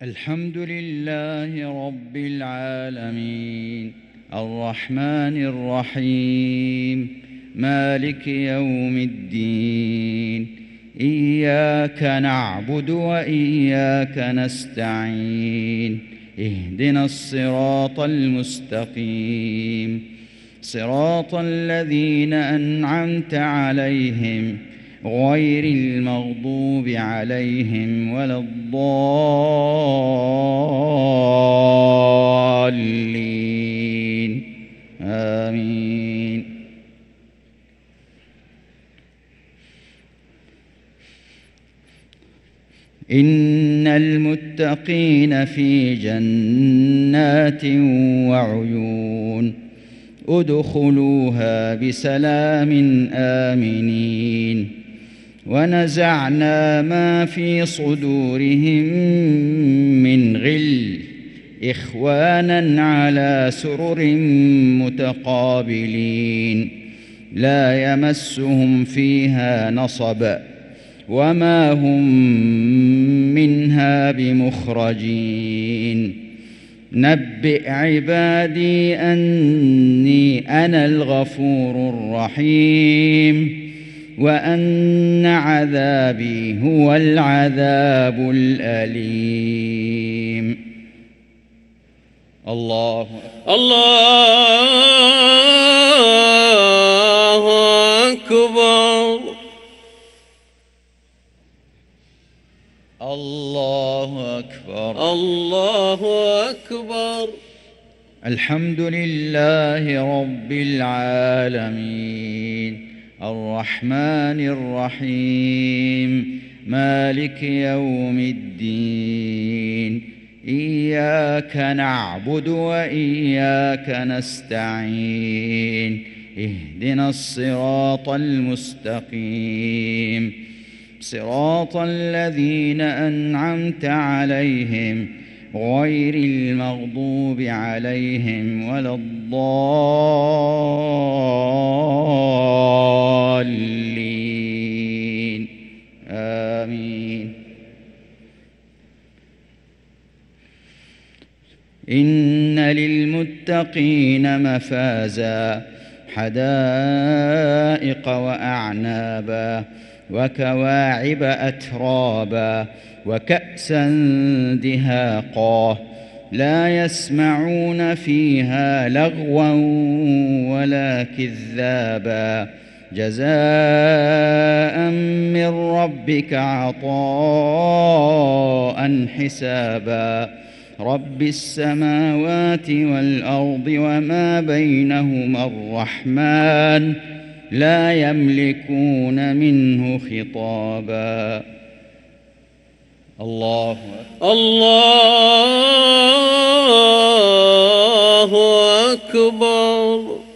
الحمد لله رب العالمين الرحمن الرحيم مالك يوم الدين إياك نعبد وإياك نستعين اهدنا الصراط المستقيم صراط الذين أنعمت عليهم غير المغضوب عليهم ولا الضالين آمين. إن المتقين في جنات وعيون ادخلوها بسلام آمنين ونزعنا ما في صدورهم من غل إخوانا على سرر متقابلين لا يمسهم فيها نصب وما هم منها بمخرجين نبئ عبادي أني أنا الغفور الرحيم وأن عذابي هو العذاب الأليم. الله أكبر. الله أكبر. الله أكبر. الحمد لله رب العالمين الرحمن الرحيم مالك يوم الدين إياك نعبد وإياك نستعين اهدنا الصراط المستقيم صراط الذين أنعمت عليهم غير المغضوب عليهم ولا الضالين آمين. إن للمتقين مفازا حدائق وأعنابا وكواعب أترابا وكأسا دهاقا لا يسمعون فيها لغوا ولا كذابا جزاء من ربك عطاء حسابا رب السماوات والأرض وما بينهما الرحمن لا يملكون منه خطابا. الله أكبر.